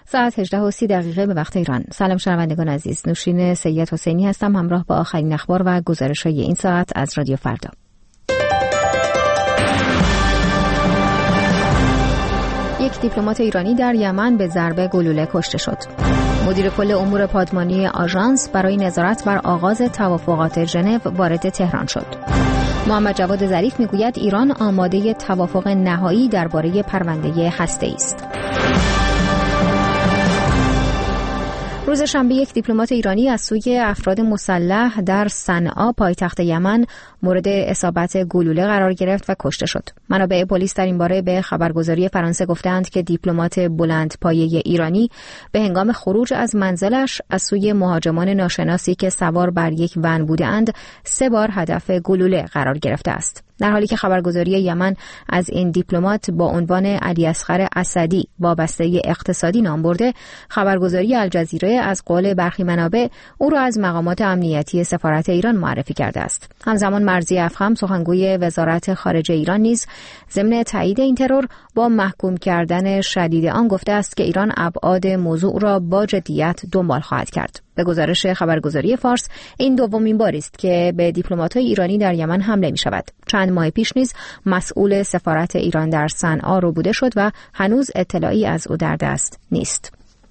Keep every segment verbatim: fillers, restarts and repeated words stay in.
ساعت هجده و سی دقیقه به وقت ایران. سلام شنوندگان عزیز، نوشین سید حسینی هستم همراه با آخرین اخبار و گزارش‌های این ساعت از رادیو فردا. یک دیپلمات ایرانی در یمن به ضربه گلوله کشته شد. مدیر کل امور پادمانی آژانس برای نظارت بر آغاز توافقات ژنو وارد تهران شد. محمد جواد ظریف میگوید ایران آماده توافق نهایی درباره پرونده هسته‌ای است. روز شنبه یک دیپلمات ایرانی از سوی افراد مسلح در صنعا پایتخت یمن مورد اصابت گلوله قرار گرفت و کشته شد. منابع پلیس در این باره به خبرگزاری فرانسه گفتند که دیپلمات بلندپایه ایرانی به هنگام خروج از منزلش از سوی مهاجمان ناشناسی که سوار بر یک ون بودند سه بار هدف گلوله قرار گرفته است. در حالی که خبرگزاری یمن از این دیپلمات با عنوان علی اصغر اسدی وابسته اقتصادی نام برده، خبرگزاری الجزیره از قول برخی منابع او را از مقامات امنیتی سفارت ایران معرفی کرده است. همزمان مرضی افخم سخنگوی وزارت خارجه ایران نیز ضمن تایید این ترور با محکوم کردن شدید آن گفته است که ایران ابعاد موضوع را با جدیت دنبال خواهد کرد. به گزارش خبرگزاری فارس این دومین بار است که به دیپلمات‌های ایرانی در یمن حمله می‌شود. چند ماه پیش نیز مسئول سفارت ایران در صنعا ربوده شد و هنوز اطلاعی از او در دست نیست.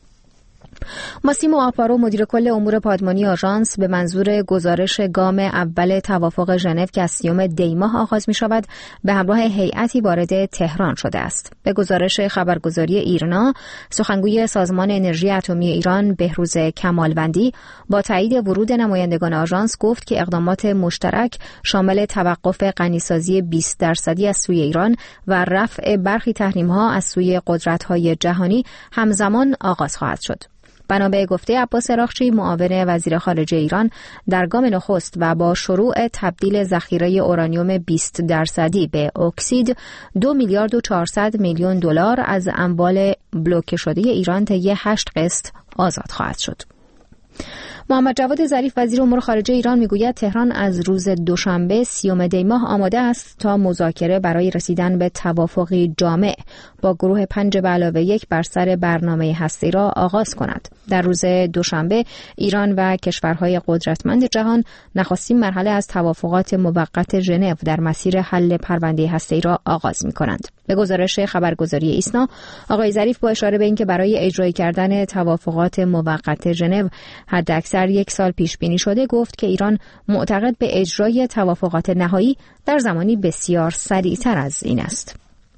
ماسیمو آپارو مدیر کل امور پادمانی آژانس به منظور گزارش گام اول توافق ژنو که از سیوم دی ماه آغاز می شود به همراه هیئتی وارد تهران شده است. به گزارش خبرگزاری ایرنا، سخنگوی سازمان انرژی اتمی ایران بهروز کمالوندی با تایید ورود نمایندگان آژانس گفت که اقدامات مشترک شامل توقف غنیسازی بیست درصدی از سوی ایران و رفع برخی تحریم‌ها از سوی قدرت‌های جهانی همزمان آغاز خواهد شد. بنا به گفته عباس اراغچی معاون وزیر خارجه ایران، در گام نخست و با شروع تبدیل ذخیره اورانیوم بیست درصدی به اکسید، دو میلیارد و چهارصد میلیون دلار از اموال بلوکه شده ایران طی هشت قسط آزاد خواهد شد. محمد جواد ظریف وزیر امور خارجه ایران میگوید تهران از روز دوشنبه سیوم دی ماه آماده است تا مذاکره برای رسیدن به توافقی جامع با گروه پنج به علاوه یک بر سر برنامه هسته‌ای را آغاز کند. در روز دوشنبه ایران و کشورهای قدرتمند جهان نخستین مرحله از توافقات موقت ژنو در مسیر حل پرونده هسته‌ای را آغاز می‌کنند. به گزارش خبرگزاری ایسنا، آقای ظریف با اشاره به اینکه برای اجرای کردن توافقات موقت ژنو حداکثر یک سال پیش بینی شده، گفت که ایران معتقد به اجرای توافقات نهایی در زمانی بسیار سریعتر از این است.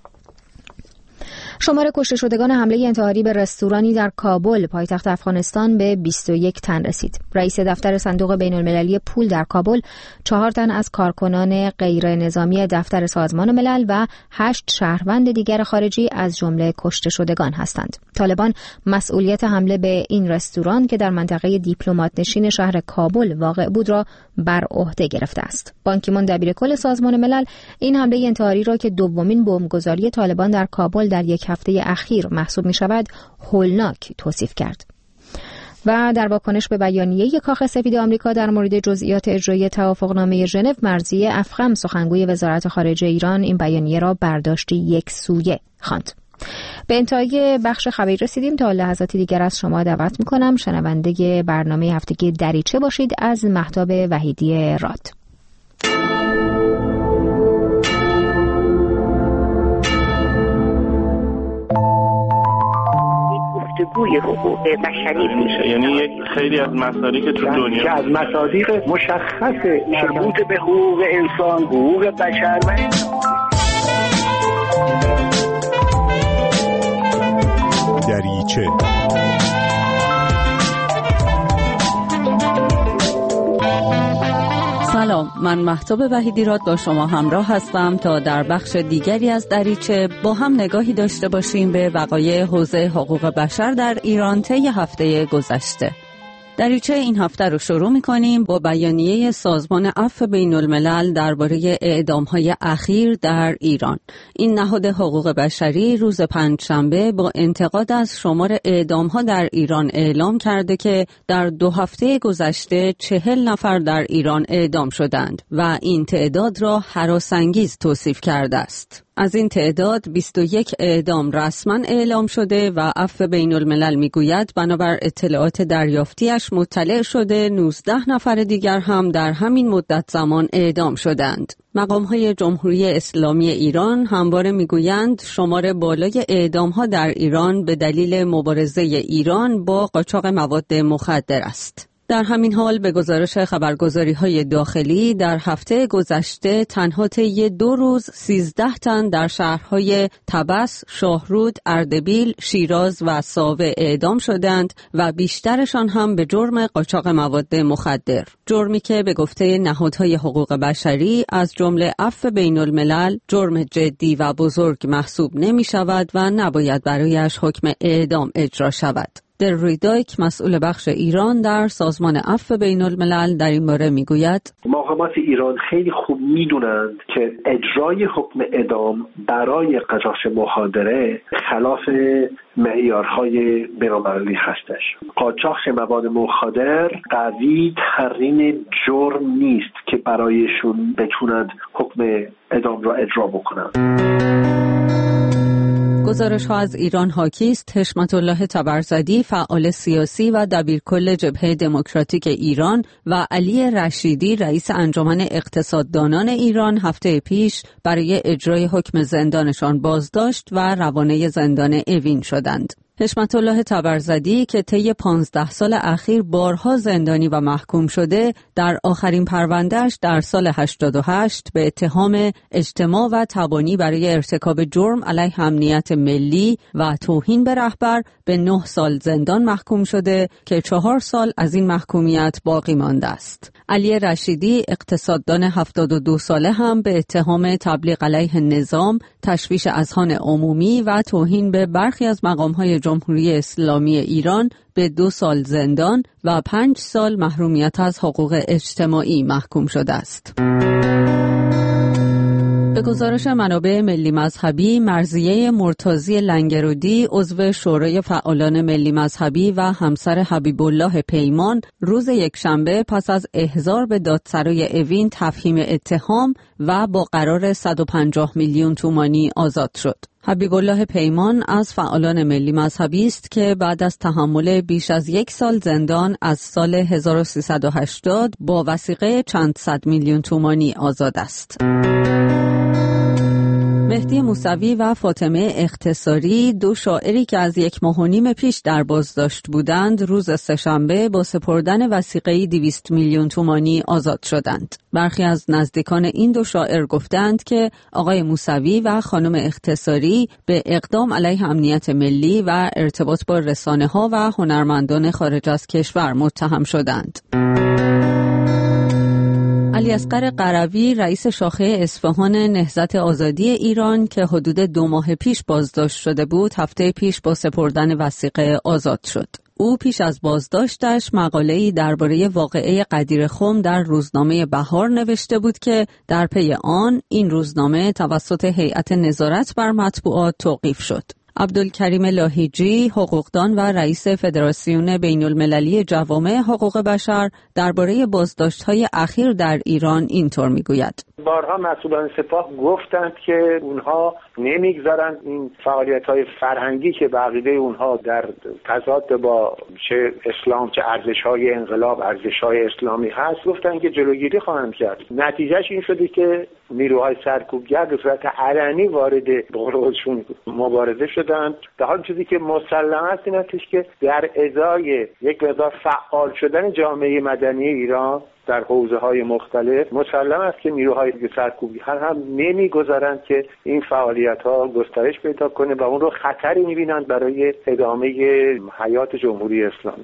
شمار کشته شدگان حمله انتحاری به رستورانی در کابل پایتخت افغانستان به بیست و یک تن رسید. رئیس دفتر صندوق بین‌المللی پول در کابل چهار تن از کارکنان غیر نظامی دفتر سازمان ملل و هشت شهروند دیگر خارجی از جمله کشته شدگان هستند. طالبان مسئولیت حمله به این رستوران که در منطقه دیپلمات نشین شهر کابل واقع بود را بر عهده گرفته است. بان کی مون دبیر کل سازمان ملل این حمله انتحاری را که دومین بمبگذاری طالبان در کابل در یک هفته اخیر محسوب می شود هولناک توصیف کرد. و در واکنش به بیانیه کاخ سفید آمریکا در مورد جزئیات اجرای توافقنامه ژنو، مرضی افخم سخنگوی وزارت خارجه ایران این بیانیه را برداشتی یک سویه خواند. به انتهای بخش خبری رسیدیم. تا لحظاتی دیگر از شما دعوت می کنم شنونده برنامه هفتگی دریچه باشید از مهتاب وحیدی راد. گوی حقوق بشری میشه، یعنی یک خیلی از مصادیق تو دنیا که از مصادیق مشخص مربوط به حقوق انسان، حقوق بشر و دریچه. سلام، من مهتاب وحیدی راد با شما همراه هستم تا در بخش دیگری از دریچه با هم نگاهی داشته باشیم به وقایع حوزه حقوق بشر در ایران طی هفته گذشته. دریچه این هفته رو شروع می‌کنیم با بیانیه سازمان عفو بین‌الملل درباره اعدام‌های اخیر در ایران. این نهاد حقوق بشری روز پنجشنبه با انتقاد از شمار اعدام‌ها در ایران اعلام کرده که در دو هفته گذشته چهل نفر در ایران اعدام شدند و این تعداد را هراس‌انگیز توصیف کرده است. از این تعداد بیست و یک اعدام رسما اعلام شده و عفو بین الملل میگوید بنابر اطلاعات دریافتیش مطلع شده نوزده نفر دیگر هم در همین مدت زمان اعدام شدند. مقام‌های جمهوری اسلامی ایران همواره میگویند شمار بالای اعدام‌ها در ایران به دلیل مبارزه ایران با قاچاق مواد مخدر است. در همین حال به گزارش خبرگزاری‌های داخلی در هفته گذشته تنها طی دو روز سیزده تن در شهرهای طبس، شاهرود، اردبیل، شیراز و ساوه اعدام شدند و بیشترشان هم به جرم قاچاق مواد مخدر. جرمی که به گفته نهادهای حقوق بشری از جمله عفو بین الملل جرم جدی و بزرگ محسوب نمی شود و نباید برایش حکم اعدام اجرا شود. دلروی دایک مسئول بخش ایران در سازمان عفو بین الملل در این باره میگوید مقامات ایران خیلی خوب میدونند که اجرای حکم اعدام برای قاچاق مخدره خلاف معیارهای بین‌المللی هستش. قاچاق مواد مخدر قوی ترین جرم نیست که برایشون بتونند حکم اعدام را اجرا بکنند. گزارش ها از ایران حاکی است. حشمت الله تبرزدی فعال سیاسی و دبیرکل جبهه دموکراتیک ایران و علی رشیدی رئیس انجمن اقتصاددانان ایران هفته پیش برای اجرای حکم زندانشان بازداشت و روانه زندان اوین شدند. حشمت الله تبرزدی که طی پانزده سال اخیر بارها زندانی و محکوم شده، در آخرین پروندهش در سال هشتاد و هشت به اتهام اجتماع و تبانی برای ارتکاب جرم علیه امنیت ملی و توهین به رهبر به نه سال زندان محکوم شده که چهار سال از این محکومیت باقی مانده است. علی رشیدی اقتصاددان هفتاد و دو ساله هم به اتهام تبلیغ علیه نظام، تشویش اذهان عمومی و توهین به برخی از مقام‌های جمهوری اسلامی ایران به دو سال زندان و پنج سال محرومیت از حقوق اجتماعی محکوم شده است. به گزارش منابع ملی مذهبی، مرضیه مرتضی لنگرودی عضو شورای فعالان ملی مذهبی و همسر حبیب الله پیمان روز یکشنبه پس از احضار به دادسرای اوین تفهیم اتهام و با قرار صد و پنجاه میلیون تومانی آزاد شد. حبیب الله پیمان از فعالان ملی مذهبی است که بعد از تحمل بیش از یک سال زندان از سال هزار و سیصد و هشتاد با وثیقه چند صد میلیون تومانی آزاد است. مهدی موسوی و فاطمه اختصاری، دو شاعری که از یک ماه و نیم پیش در بازداشت بودند، روز سه‌شنبه با سپردن وثیقه‌ای دویست میلیون تومانی آزاد شدند. برخی از نزدیکان این دو شاعر گفتند که آقای موسوی و خانم اختصاری به اقدام علیه امنیت ملی و ارتباط با رسانه‌ها و هنرمندان خارج از کشور متهم شدند. علی اصغر قروی رئیس شاخه اصفهان نهضت آزادی ایران که حدود دو ماه پیش بازداشت شده بود، هفته پیش با سپردن وثیقه آزاد شد. او پیش از بازداشتش مقاله‌ای درباره واقعه قدیرخم در روزنامه بهار نوشته بود که در پی آن این روزنامه توسط هیئت نظارت بر مطبوعات توقیف شد. عبدالکریم لاهیجی، حقوقدان و رئیس فدراسیون بین المللی جوامع حقوق بشر درباره بازداشت‌های اخیر در ایران اینطور میگوید: بارها مسئولان سپاه گفتند که اونها نمیگذارند این فعالیت‌های فرهنگی که به عقیده اونها در تضاد با چه اسلام چه ارزش‌های انقلاب، ارزش‌های اسلامی هست، گفتند که جلوگیری خواهند کرد. نتیجهش این شده که نیروهای سرکوبگر به صورت علنی وارد بقولشون مبارزه شدند. در حال چیزی که مسلم است این است که در ازای یک مقدار فعال شدن جامعه مدنی ایران در حوزه‌های مختلف، مسلم است که نیروهای سرکوبگر هم نمی‌گذارند که این فعالیت‌ها گسترش پیدا کنه و اون رو خطری می‌بینند برای ادامه حیات جمهوری اسلامی.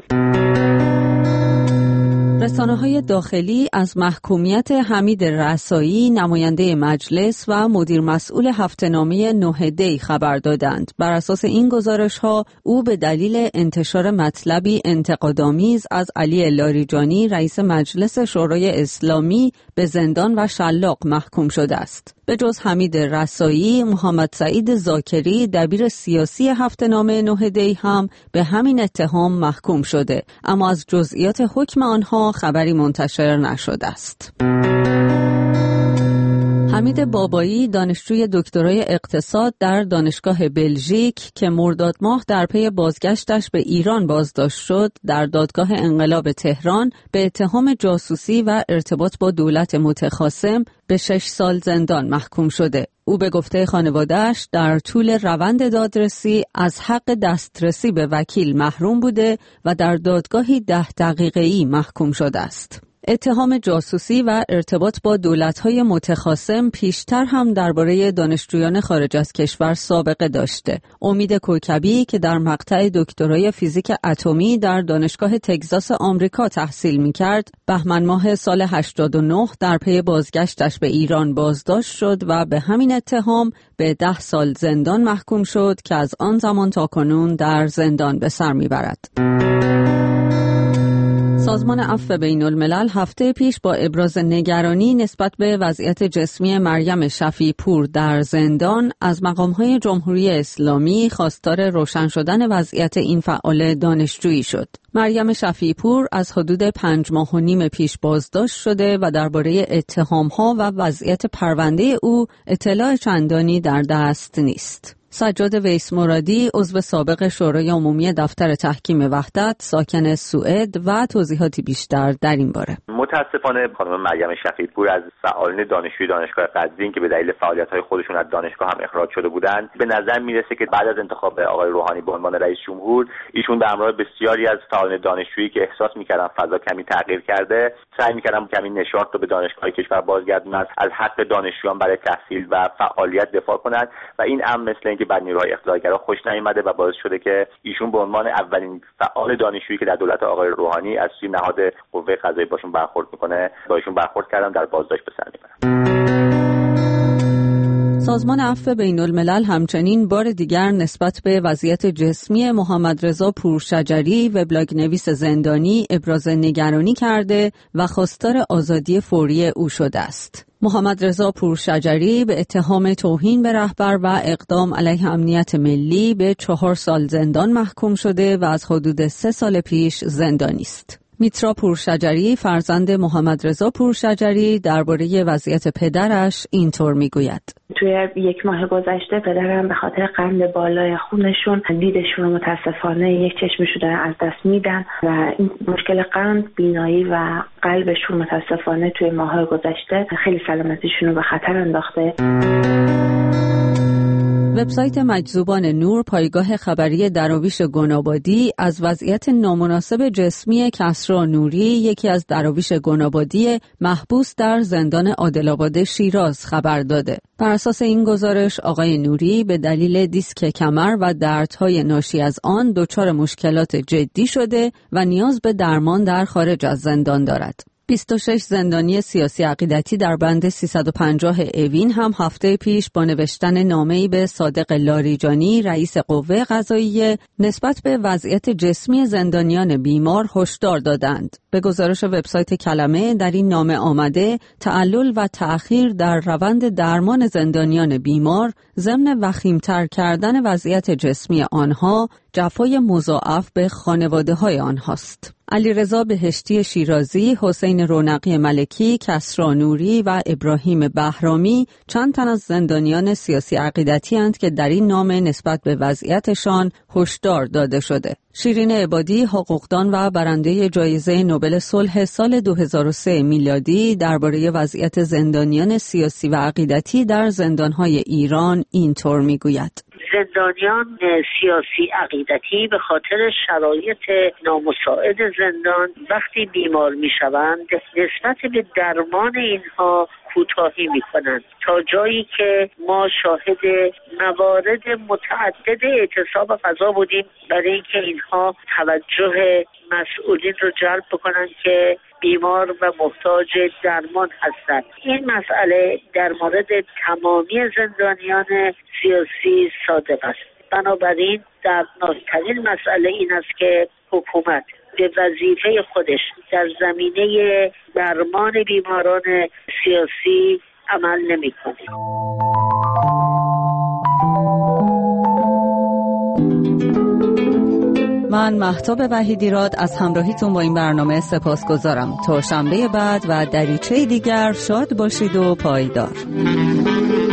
رسانه‌های داخلی از محکومیت حمید رسایی، نماینده مجلس و مدیر مسئول هفته‌نامه نه دی خبر دادند. بر اساس این گزارش‌ها او به دلیل انتشار مطلبی انتقادآمیز از علی لاریجانی، رئیس مجلس شورای اسلامی، به زندان و شلاق محکوم شده است. به جز حمید رسایی، محمد سعید زاکری، دبیر سیاسی هفته‌نامه نه دی هم به همین اتهام محکوم شده، اما از جزئیات حکم آنها خبری منتشر نشده است. حمید بابایی دانشجوی دکترای اقتصاد در دانشگاه بلژیک که مرداد ماه در پی بازگشتش به ایران بازداشت شد، در دادگاه انقلاب تهران به اتهام جاسوسی و ارتباط با دولت متخاصم به شش سال زندان محکوم شده. او به گفته خانواده‌اش در طول روند دادرسی از حق دسترسی به وکیل محروم بوده و در دادگاهی ده دقیقه‌ای محکوم شده است. اتهام جاسوسی و ارتباط با دولت‌های متخاصم پیشتر هم درباره دانشجویان خارج از کشور سابقه داشته. امید کوکبی که در مقطع دکترای فیزیک اتمی در دانشگاه تگزاس آمریکا تحصیل می‌کرد، بهمن ماه سال هشتاد و نه در پی بازگشتش به ایران بازداشت شد و به همین اتهام به ده سال زندان محکوم شد که از آن زمان تا کنون در زندان به سر می‌برد. سازمان عفو بین الملل هفته پیش با ابراز نگرانی نسبت به وضعیت جسمی مریم شفیع پور در زندان از مقام‌های جمهوری اسلامی خواستار روشن شدن وضعیت این فعال دانشجویی شد. مریم شفیع پور از حدود پنج ماه و نیم پیش بازداشت شده و درباره اتهام‌ها و وضعیت پرونده او اطلاع چندانی در دست نیست. سجاد ویس مرادی عضو سابق شورای عمومی دفتر تحکیم وحدت ساکن سوئد و توضیحاتی بیشتر در این باره. متاسفانه خانم مریم شفیع پور از فعالان دانشجوی دانشگاه قزوین که به دلیل فعالیت‌های خودشون از دانشگاه هم اخراج شده بودند، به نظر میرسه که بعد از انتخاب آقای روحانی به عنوان رئیس جمهور، ایشون به همراه بسیاری از فعالان دانشجویی که احساس می‌کردن فضا کمی تغییر کرده، سعی می‌کردن کمی نشاط رو به دانشگاه کشور بازگردونن، از حق دانشجویان برای تحصیل و فعالیت دفاع کنند و این امر مثل اینکه بر نیروهای اقتدارگرا خوش نیامده و باعث شده که ایشون به عنوان اولین فعال دانشجویی که در دولت آقای روحانی از سوی نهاد قوه قضاییه باشون برخورد میکنه، با ایشون برخورد کردن، در بازداشت به سر میبرن. سازمان عفو بین الملل همچنین بار دیگر نسبت به وضعیت جسمی محمد رضا پورشجری وبلاگ نویس زندانی ابراز نگرانی کرده و خواستار آزادی فوری او شده است. محمد رضا پورشجری به اتهام توهین به رهبر و اقدام علیه امنیت ملی به چهار سال زندان محکوم شده و از حدود سه سال پیش زندانی است. میترا پورشجری فرزند محمد رضا پورشجری درباره وضعیت پدرش اینطور میگوید: توی یک ماه گذشته پدرم به خاطر قند بالای خونشون دیدشون رو متاسفانه یک چشمشون دارن از دست میدن و این مشکل قند، بینایی و قلبشون متاسفانه توی ماه گذشته خیلی سلامتیشون رو به خطر انداخته. وبسایت مجذوبان نور پایگاه خبری دراویش گنابادی از وضعیت نامناسب جسمی کسری نوری، یکی از دراویش گنابادی محبوس در زندان عادل‌آباد شیراز خبر داده. بر اساس این گزارش آقای نوری به دلیل دیسک کمر و دردهای ناشی از آن دچار مشکلات جدی شده و نیاز به درمان در خارج از زندان دارد. بیست و شش زندانی سیاسی عقیدتی در بند سیصد و پنجاه اوین هم هفته پیش با نوشتن نامه‌ای به صادق لاریجانی رئیس قوه قضاییه نسبت به وضعیت جسمی زندانیان بیمار هشدار دادند. به گزارش وبسایت کلمه در این نامه آمده تعلل و تأخیر در روند درمان زندانیان بیمار ضمن وخیم‌تر کردن وضعیت جسمی آنها جفای مضاعف به خانواده‌های آنهاست. علیرضا بهشتی شیرازی، حسین رونقی ملکی، کسری نوری و ابراهیم بهرامی چند تن از زندانیان سیاسی عقیدتی اند که در این نامه نسبت به وضعیتشان هشدار داده شده. شیرین عبادی، حقوقدان و برنده جایزه نوبل صلح سال دو هزار و سه میلادی درباره وضعیت زندانیان سیاسی و عقیدتی در زندان‌های ایران اینطور میگوید: زندانیان سیاسی عقیدتی به خاطر شرایط نامساعد زندان وقتی بیمار میشوند نسبت به درمان اینها کوتاهی میکنند، تا جایی که ما شاهد موارد متعدد اعتصاب غذا بودیم برای اینکه اینها توجه مسئولین رو جلب بکنند که بیمار و محتاج درمان هستند. این مسئله در مورد تمامی زندانیان سیاسی صادق است. بنابراین دردناکترین مسئله این است که حکومت به وظیفه خودش در زمینه درمان بیماران سیاسی عمل نمی‌کنه. من مهتاب وحیدیراد از همراهیتون با این برنامه سپاسگزارم. تا شنبه بعد و دریچه دیگر شاد باشید و پایدار.